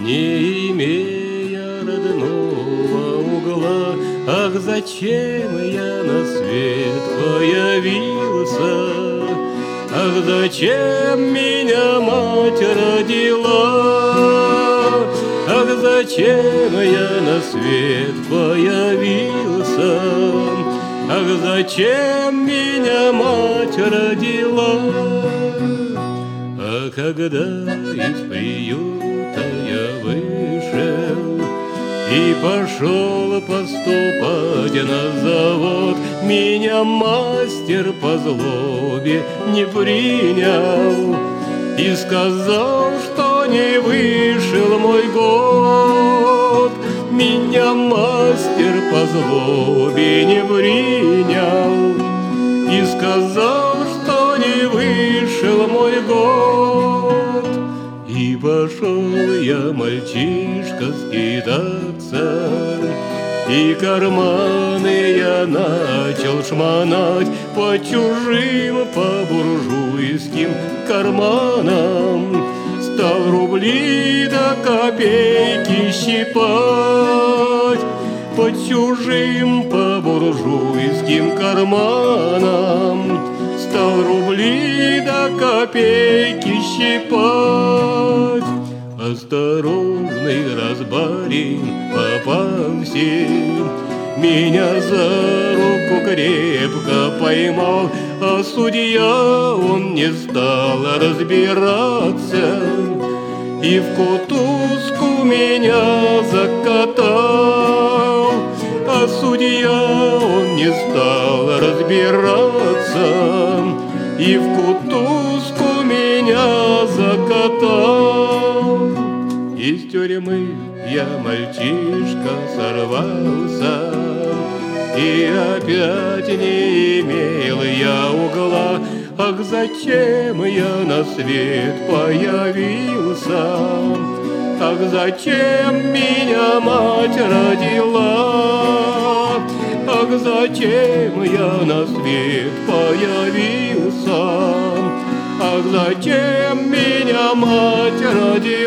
не имея родного угла. Ах, зачем я на свет появился? Ах, зачем меня мать родила? Ах, зачем я на свет появился? Ах, зачем меня мать родила? А когда из приюта я вышел и пошел поступать на завод, меня мастер по злобе не принял и сказал, что не вышел мой год. Меня мастер по злобе не принял и сказал, что не вышел мой год. И пошел я, мальчишка, скитаться, и карманы я начал шмонать по чужим, по буржуйским карманам. Стал рубли до копейки щипать по чужим, по буржуйским карманам. Стал рубли до копейки щипать. Осторожный разбарин попался, меня за руку крепко поймал, а судья он не стал разбираться и в кутузку меня закатал. А судья он не стал разбираться и в кутузку меня закатал. Из тюрьмы я, мальчишка, сорвался, и опять не имел я угла. Ах, зачем я на свет появился? Ах, зачем меня мать родила? Ах, зачем я на свет появился? Ах, зачем меня мать родила?